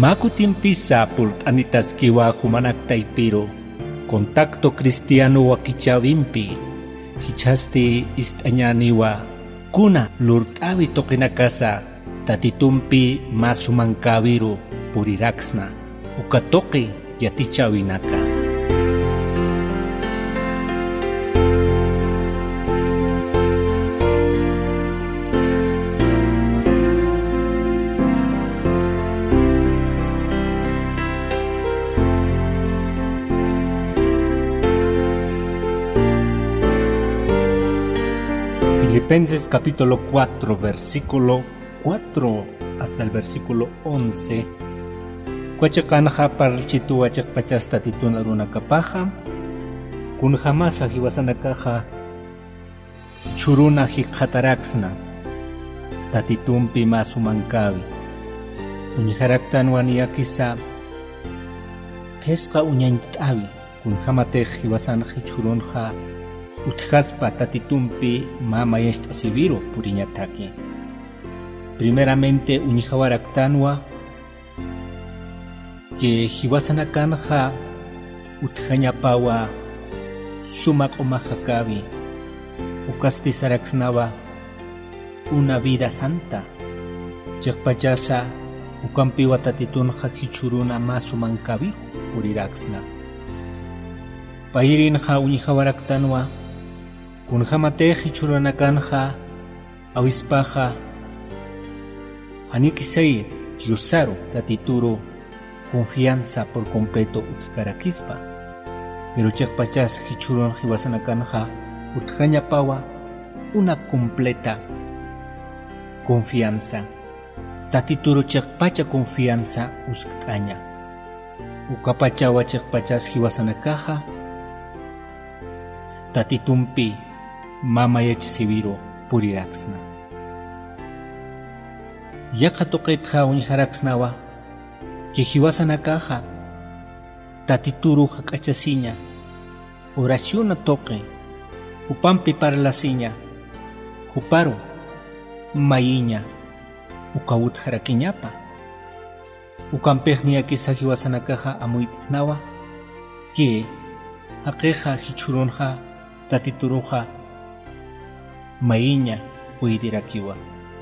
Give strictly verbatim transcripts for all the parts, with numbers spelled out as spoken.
Makutimpisa por anitaskiwa humanaktaipiro, contacto cristiano wakichavimpi, hichasti istañaniwa, kuna lurtavi tokinakasa, tatitumpi masumankaviru puriraksna, ukatoki yatichavinaca. Filipenses capítulo cuatro, versículo cuatro hasta el versículo once. Cuachakanja parchitu wachakpachasta tituna runa kapaja. Kun jamasa hiwasanakaja churuna hikhataraksna. Tatitumpi masumankavi. Uniharaktan waniakisa pesca uñaintavi. Kun jamatej hiwasanji churunja. Utjaspa tatitumpi mama yastasiviru puriñataki. Primeramente unijawaraktanwa que hiwasanakanja utjañapawa sumak omajakavi ukastizaraksnawa una vida santa. Yakpachasa ukampiwa tatitunja hichuruna masumankavi puriraksna. Pairinja unijawaraktanwa kunjamateji churanakanja awispaja anikisei yusaro tatituro confianza por completo utkarakispa pero chakpachas hichuron hiwasanakanja utjañapawa una completa confianza tatituro chakpacha confianza usktaña ukapachawa chakpachas hiwasanakaja tatitumpi mama yachsiviro puriraksna. Yaka toqetja unijaraksnawa que hiwasanakaja tatituru hakachasiña oración a toque upampi para la siña uparo mayiña ukawut harakiñapa ukampejnia kisa hiwasanakaja amuitsnawa que hakeja hichuronja tatituruja mayiña uidirakiwa.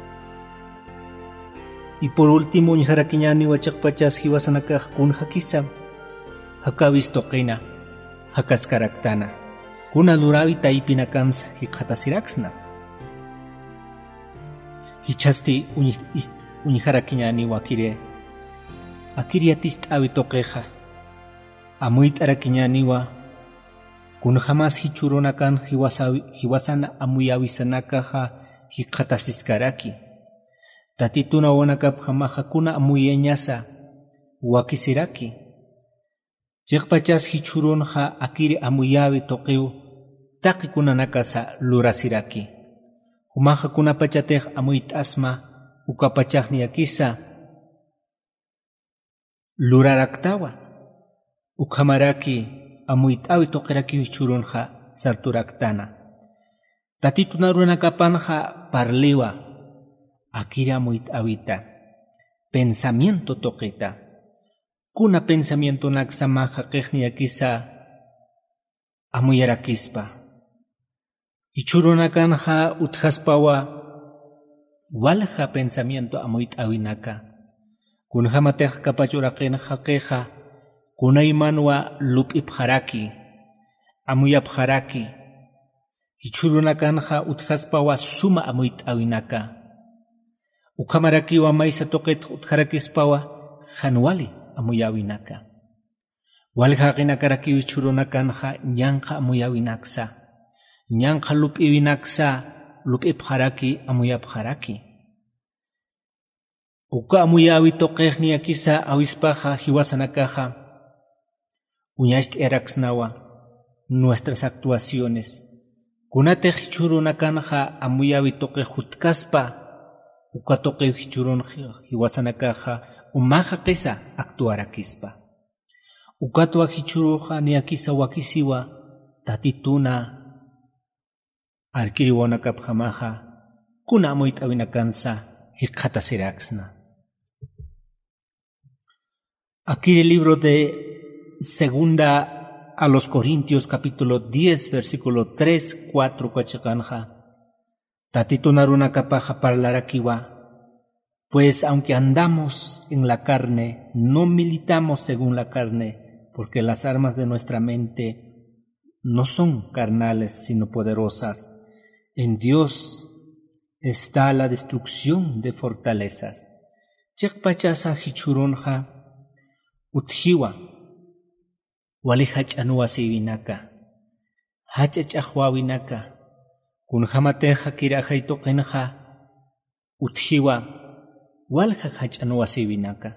Y por último ñjarakiñani wachakpachas hiwasanakaj kun hakisa hakawis toqina hakaskaraktana kuna luravi taipinakansa hikhatasiraksna hichasti uñjarakiñani wakire akiriatist'awi toqeja amuit'arakiñaniwa kun jamás hichurunakan hiwasana amuyawisanakaja hikhatasiskaraki tatituna wanakap jamaja kuna amuyeñasa wakisiraki chikpachas hichurunja akiri amuyawi toqiu taqi kunanakasa lurasiraki humaja kuna pachatej amuytasma ukapachajni akisa luraraktawa ukhamaraki amuitawi toqiraki hichurunja sarturaktana tatituna runakapanja parliwa akira amuitawita pensamiento toqita kuna pensamiento naksamaja qejni akisa amuyarakispa hichurunakanja utjaspawa walja pensamiento amuitawinaka kunjamatej kapachuraqinja qeja kunaymanwa lup'ipjaraki amuyapjaraki hichurunakanja utjaspawa suma amuyt'awinaka ukamarakiwa maysa toqet utjarakispawa hanwali amuyawinaka walhaqinakaraki hichurunakanja ñanqa amuyawinaksa ñanqa lup'iwinaksa lup'ipjaraki amuyapjaraki uka amuyawi toqejni akisa awispaja hiwasanakaja uñasht'eraksnawa nuestras actuaciones kunatej hichurunakanja amuyawi toqej hutkaspa uka toqej hichurun hiwasanakaja umaja qisa actuarakispa ukatwa hichuruja ni akisa wakisiwa tatituna arkiriwanakapjamaja kuna amuit'awinakansa hiqhatasiraksna. Aquí el libro de Segunda a los Corintios, capítulo diez, versículo tres, cuatro, cuachikanja. Tatito naruna kapaja parlarakiwa. Pues aunque andamos en la carne, no militamos según la carne, porque las armas de nuestra mente no son carnales, sino poderosas. En Dios está la destrucción de fortalezas. Chekpachasa hichuronja. Utjiwa, wali hach'anuwa siwinaka, hach'ach'ajwawinaka, kunjamatenja kirajaytoqinja, utjiwa, walja hach'anuwa siwinaka.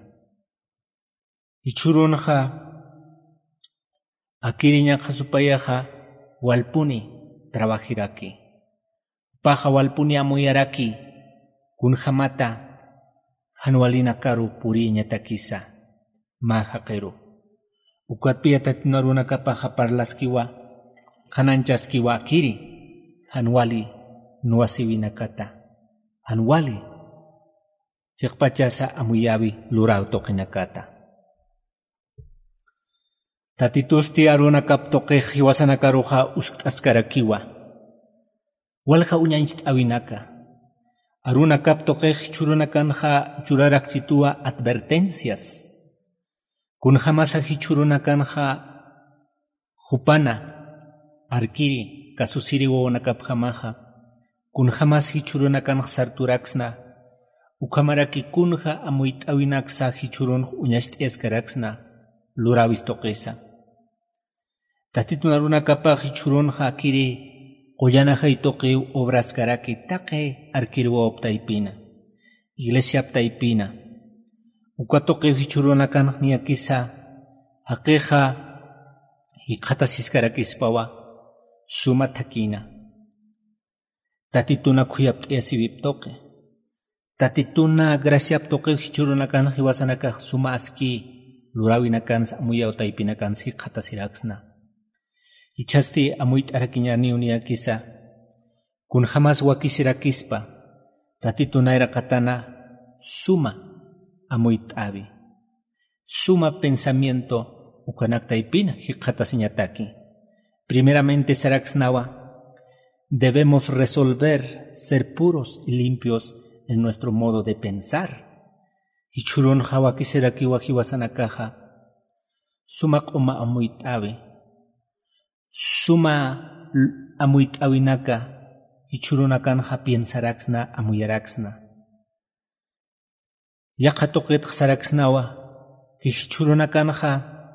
Ichurunja, akiriñaqa supayaja, walpuni trabajiraki. Paja walpuni amuyaraki, kunjamata, hanwalinakaru puriñatakisa. Mahakeru. Ukatpia tatinaruna kapaja parlaskiwa, kananchaskiwa akiri, hanwali nuasiwinakata, hanwali, chikpachasa amuyabi lurao tokinakata. Tatitusti aruna kaptoke hiwasanakaruja usktaskarakiwa, walja uñanchit awinaka, aruna kaptoke churunakanja churaraksitua advertencias. Kun jamasa hichurunakanja jupana arkiri kasusiri wawonakapjamaja kun jamas hichurunakanja sarturaksna ukamaraki kunja amuyt'awinaksa hichurunj uñasht'eskaraksna lurawistoqesa tatitunarunankapaj hichurunja akiri qoyanajaytoqiw obraskaraki taqe arkiri wawaptaypina iglesiaptaypina Ukatoque hichurunakan niakisa hakeja hiqatasiscarakispawa suma takina. Tatituna kuyapt'iyasibiptoque. Tatituna graciaptoque hichurunakan hiwasanakaj suma aski lurawinakan amuyawtaypinakan hiqatasiraksna. Ichasti amuyt'arakiñarniw niakisa kun jamas wakisirakispa tatitunayra qatana suma amuyt'abi. Suma pensamiento ukanaktaipina hiqatasiñataki. Primeramente saraksnawa, debemos resolver ser puros y limpios en nuestro modo de pensar. Hichurun hawakiserakiwa hiwasanakaja, suma q'uma amuyt'abi. Suma amuyt'awinaka, hichurunakanja piensaraksna amuyaraksna. Yaqa toqitq saraksnawa, hichurunakanja,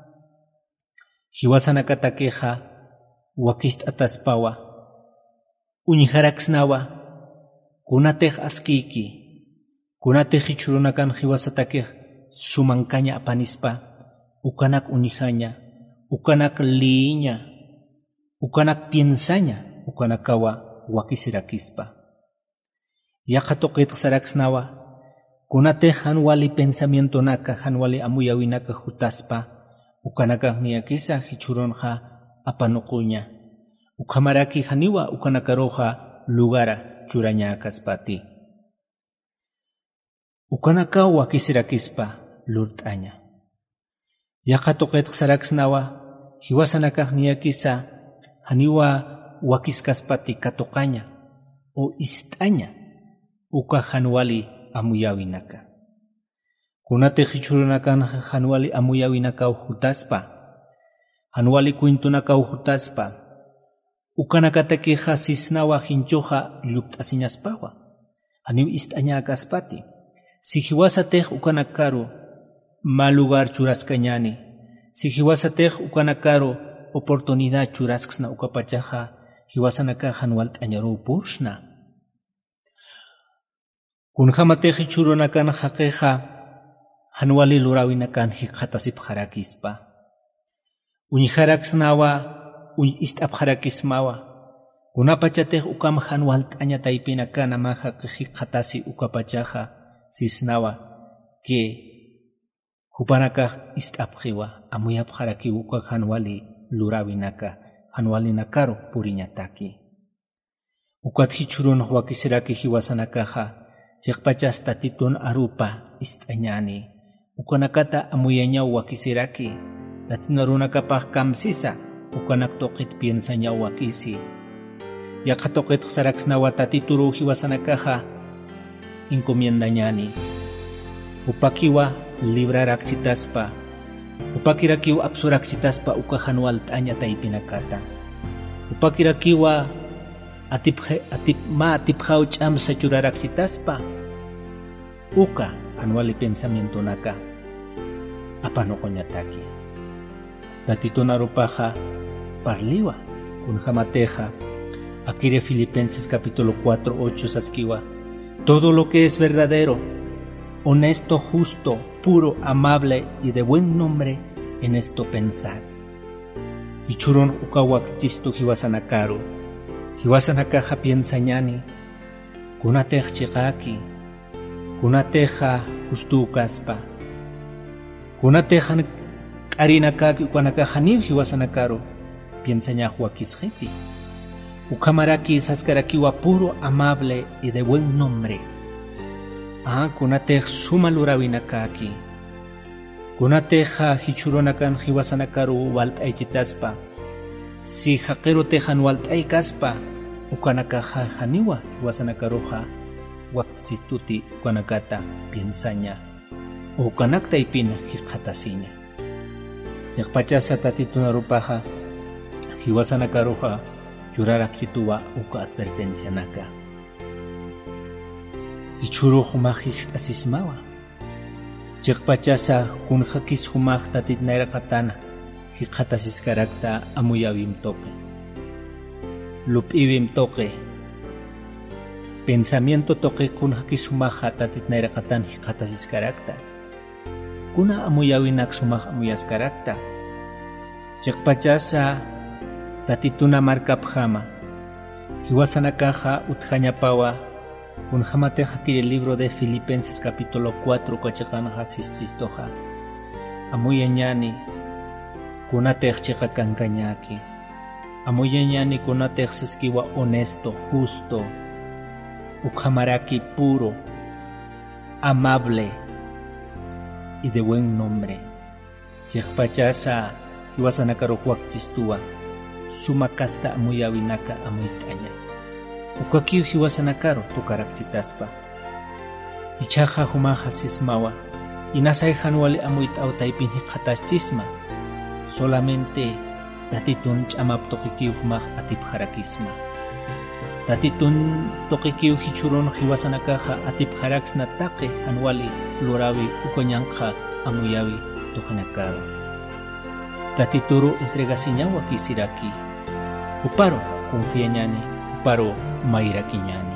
hiwasanakatakeja, wakist'ataspawa, uñijaraksnawa, kunatej askiki, kunatej hichurunakan hiwasatakej, sumankaña apanispa, ukanak uñijaña, ukanak liiña, ukanak piensaña, ukanakawa wakisirakispa. Yaqa toqitq saraksnawa, kunate hanwali pensamiento naka hanwali amuyawinaka hutaspa ukanaka niakisa hichuronja apanukuña ukamaraki haniwa ukanakaroja lugara churaña kaspati ukanaka wakisirakispa lurt'aña yaqa toqetq saraksnawa hiwasanakaq niakisa haniwa wakiskaspati katoqaña o ist'aña uka hanwali amuyawinaka. Kunate hichurunakan hanwali amuyawinaka uhutaspa, hanwali kuintunaka uhutaspa, ukanakataki hasisnawa hinchoja llupt'asiñaspawa, haniw ist'aña kaspati, si hiwasatej ukanakaru mal lugar churaskañani, si hiwasatej ukanakaru oportunidad churaskasna ukapachaja, hiwasanaka hanwal t'añaru purshna. Kunjamatej hichurunakan hakeja hanwali lurawinakan hiqatasipharakispa. Uñijaraksnawa uñ ist'apharakismawa. Kunapachatej ukam hanwal t'añataypinakan amaja hiqatasi ukapachaja sisnawa que hupanakaj ist'apjiwa amuyapharaki uka hanwali lurawinaka hanwalinakaru puriñataki. Ukat hichurun wakisiraki hiwasanakaja Chikpachas tatitun arupa ist'añani ukanakata amuyañaw wakisiraki, tatinarunakapaj kamsisa, ukanak toqit piensañaw wakisi. Yaqa toqit saraksnawa tatituru hiwasanakaja, encomiendañani. Upakiwa libraraksitaspa, upakirakiwa absuraksitaspa ukajanual taña taipinakata. Upakirakiwa atip atip ma atipjau ch'amsa churaraksitaspa, uka anuali pensamiento naka apanoqoñataki. Tatitunarupaja parliwa kunjamateja akire Filipenses capítulo cuatro, ocho saskiwa. Todo lo que es verdadero, honesto, justo, puro, amable y de buen nombre, en esto pensad. Ichuron ukawak chistu hiwasanakaru, hiwasanakaja piensañani, kunatej chiqaki, kunateja justu kaspa, kunateja k'arinakaki ukanakaja niw hiwasanakaru, piensañaj wakisjeti. Ukamaraki saskarakiwa puro, amable y de buen nombre. Ah, kunatej sumalurawinakaki. Kunateja hichuronakan hiwasanakaru walt'aychitaspa. Si haqero tejan walt'ay kaspa, ukanakaja haniwa hiwasanakaruja wakchistuti ukanakata piensaña. Ukanakta ipina hiqatasiña. Yaqpachasa tatitunarupaja hiwasanakaruja churaraksituwa uka advertencia naka. Ichuru humajis asismawa. Chikpachasa kunjakis humaj tatitnaira katana. Hikatasis karakta amuyawim toque. Lupivim toque. Pensamiento toque kunjakis humaja tatitnaira katan hikatasis karakta. Kuna amuyawinak sumaj amuyas karakta. Chikpachasa tatituna markapjama. Hiwasanakaja utjañapawa. Kunjamateja kiri libro de Filipenses capítulo cuatro kachakanja sististoja. Amuyañani kunatej chiqa kankañaki. Amuyañani kunatej siskiwa honesto, justo, ukhamaraki puro, amable y de buen nombre. Chiqpachasa hiwasanakarujuak chistuwa. Sumakasta amuyawinaka amuytaña. Ukakiw hiwasanakaru tukarakchitaspa. Ichaja humaja sismawa. Inasayjan wali amuyt'aw taypin hiqatachisma. Solamente tatitun ch'amap toqikiw humaj atipjarakisma. Tatitun toqikiw hichurun hiwasanakaja atipjaraksna taqi hanwali lurawi ukoñanja amuyawi tuqñakaru. Tatituru entregasiñawa kisiraki. Uparo confiañani, uparo mairakiñani.